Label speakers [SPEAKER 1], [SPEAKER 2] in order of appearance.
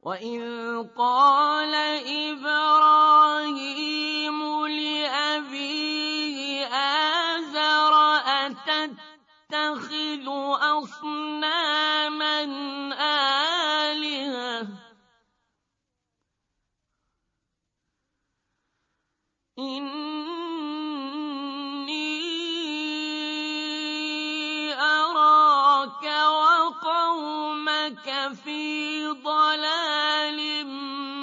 [SPEAKER 1] وَإِذْ قَالَ إِبْرَاهِيمُ لِأَبِيهِ آزَرَ أَتَتَّخِذُ أَصْنَامًا آلِهَةً إِنِّي أَرَاكَ وَقَوْمَكَ فِي ضَلَالٍ